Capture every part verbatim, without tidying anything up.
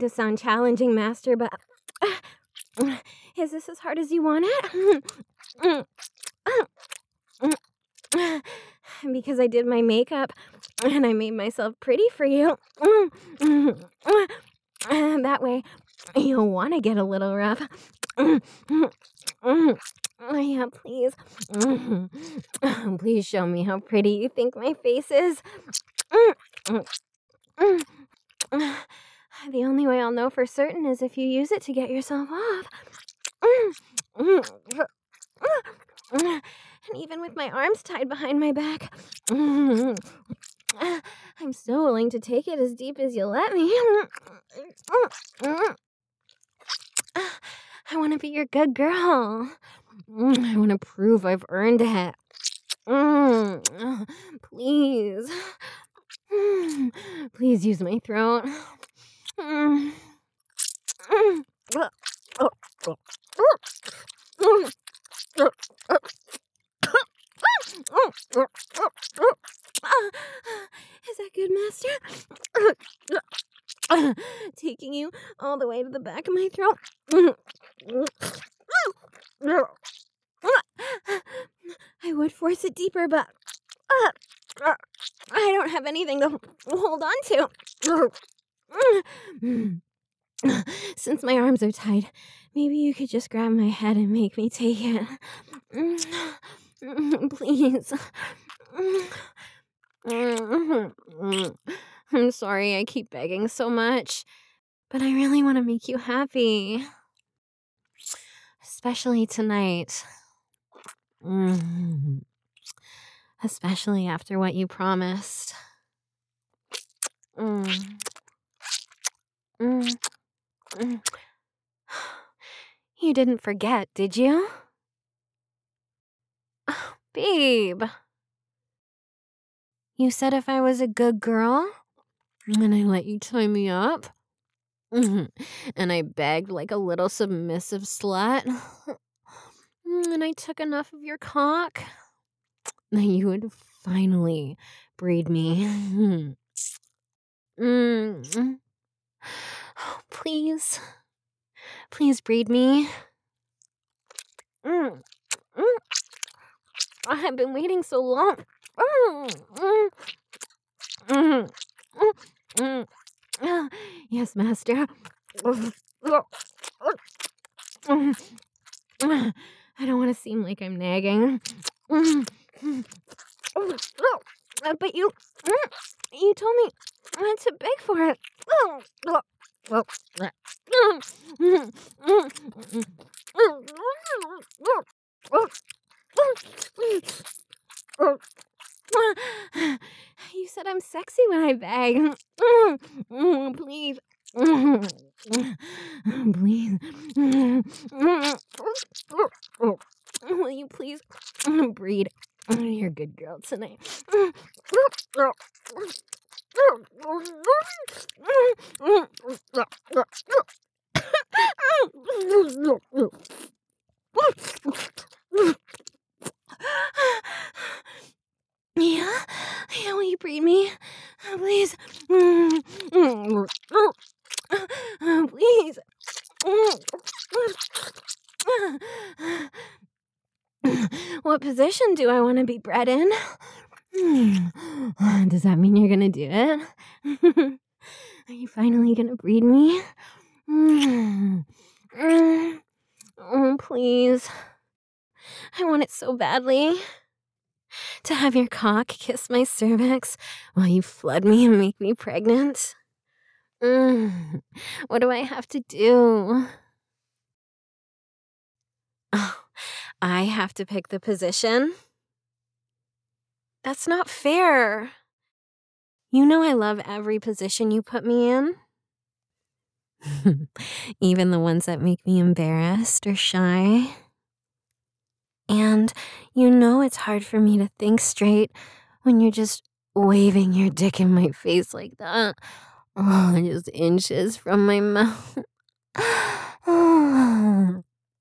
to sound challenging, Master, but is this as hard as you want it? Because I did my makeup and I made myself pretty for you. That way, you'll want to get a little rough. Yeah, please. Please show me how pretty you think my face is. The only way I'll know for certain is if you use it to get yourself off. And even with my arms tied behind my back, I'm so willing to take it as deep as you'll let me. I want to be your good girl. I want to prove I've earned it. Please. Please use my throat. Is that good, Master? Taking you all the way to the back of my throat. I would force it deeper, but I don't have anything to hold on to. Since my arms are tied, maybe you could just grab my head and make me take it. Please. I'm sorry I keep begging so much, but I really want to make you happy. Especially tonight. Especially after what you promised. Mm. Mm. Mm. You didn't forget, did you? Oh, babe. You said if I was a good girl, and I let you tie me up, and I begged like a little submissive slut, and I took enough of your cock, that you would finally breed me. Mm. Oh, please. Please breed me. Mm. Mm. I have been waiting so long. Mm. Mm. Mm. Mm. Yes, Master. I don't want to seem like I'm nagging. But you, you told me not to beg for it. You said I'm sexy when I beg. Please. Please. Will you please breed your good girl tonight? Yeah? Yeah, will you breed me? Please. Please. What position do I want to be bred in? Does that mean you're gonna do it? Are you finally gonna breed me? Oh, please. I want it so badly. To have your cock kiss my cervix while you flood me and make me pregnant. Mm. What do I have to do? Oh, I have to pick the position? That's not fair. You know I love every position you put me in. Even the ones that make me embarrassed or shy. And you know it's hard for me to think straight when you're just waving your dick in my face like that. Oh, just inches from my mouth. Oh,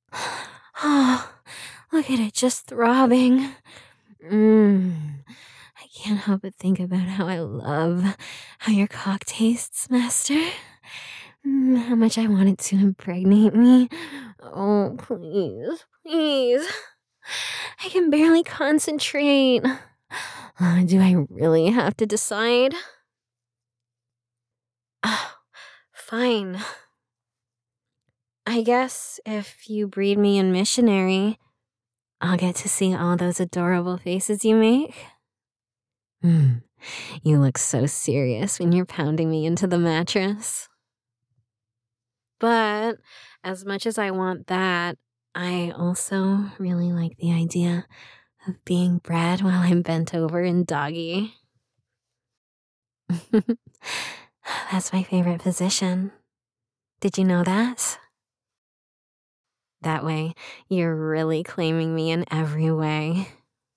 look at it just throbbing. Mm. I can't help but think about how I love how your cock tastes, Master. Mm, how much I wanted to impregnate me. Oh, please, please. I can barely concentrate. Uh, do I really have to decide? Ah, fine. I guess if you breed me in missionary, I'll get to see all those adorable faces you make. Hmm, you look so serious when you're pounding me into the mattress. But as much as I want that, I also really like the idea of being bred while I'm bent over in doggy. That's my favorite position. Did you know that? That way, you're really claiming me in every way.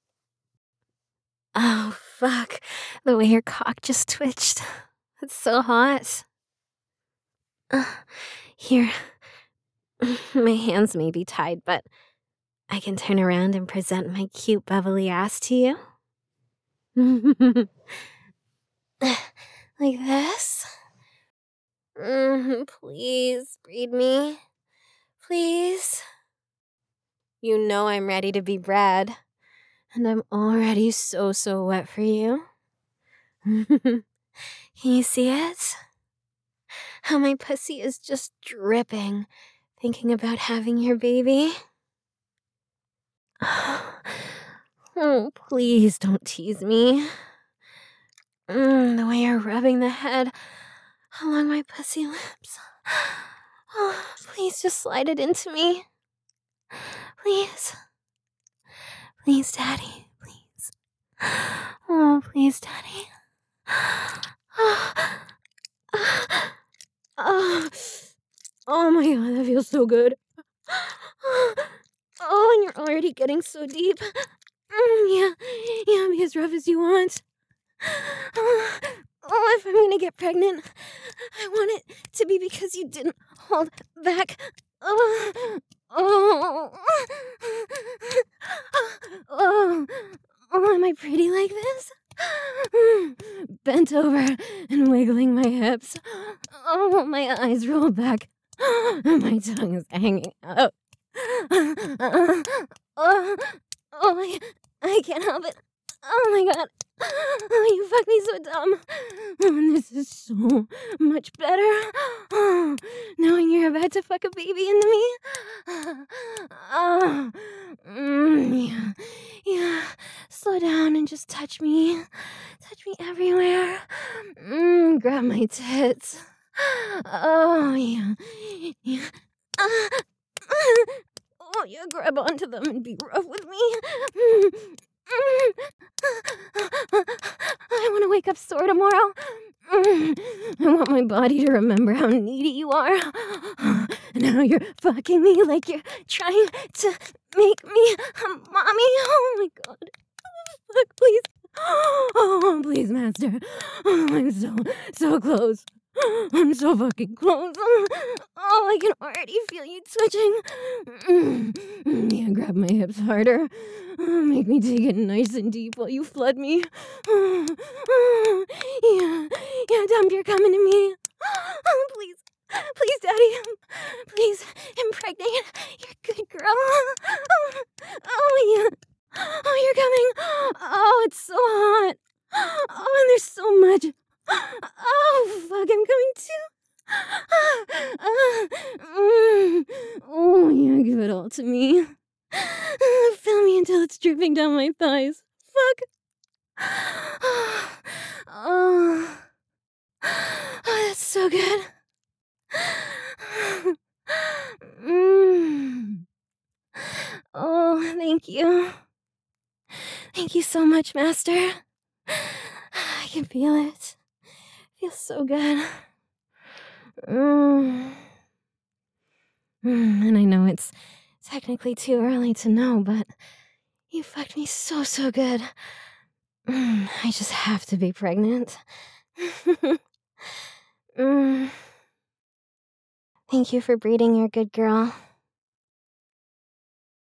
Oh, fuck. The way your cock just twitched. It's so hot. Uh, here. My hands may be tied, but I can turn around and present my cute, bubbly ass to you. Like this? Mm, please, breed me. Please. You know I'm ready to be bred. And I'm already so, so wet for you. Can you see it? How my pussy is just dripping, thinking about having your baby. Oh, please don't tease me. Mm, the way you're rubbing the head along my pussy lips. Oh, please just slide it into me. Please. Please, Daddy. Please. Oh, please, Daddy. Oh, oh, oh my god, that feels so good. Oh, and you're already getting so deep. Mm, yeah, yeah, be as rough as you want. Oh, oh, if I'm gonna get pregnant, I want it to be because you didn't hold back. Oh, oh, oh, oh, am I pretty like this? Bent over and wiggling my hips. Oh, my eyes roll back. My tongue is hanging out. Oh, oh, I, I can't help it. Oh my god. Oh, you fucked me so dumb. Oh, and this is so much better. Oh, knowing you're about to fuck a baby into me. Oh, mm, yeah, yeah. Slow down and just touch me. Touch me everywhere. Mm, grab my tits. Oh, yeah, yeah. Oh, yeah, grab onto them and be rough with me. I want to wake up sore tomorrow. I want my body to remember how needy you are. And how you're fucking me like you're trying to make me a mommy. Oh my god. Fuck, please. Oh, please, master. Oh, I'm so, so close. I'm so fucking close. Oh, I can already feel you twitching. Yeah, grab my hips harder. Make me take it nice and deep while you flood me. Yeah, yeah, dump, you're coming to me. Please, please, Daddy. Please, impregnate. You're a good girl. Oh, yeah. Oh, you're coming. Oh, it's so hot. Oh, and there's so much. Oh, fuck, I'm coming too. Mm. Oh, yeah, give it all to me. Fill me until it's dripping down my thighs. Fuck. Oh, oh, that's so good. Mm. Oh, thank you. Thank you so much, Master. I can feel it. It feels so good. Mm. Mm, and I know it's technically too early to know, but you fucked me so, so good. Mm, I just have to be pregnant. Mm. Thank you for breeding your good girl.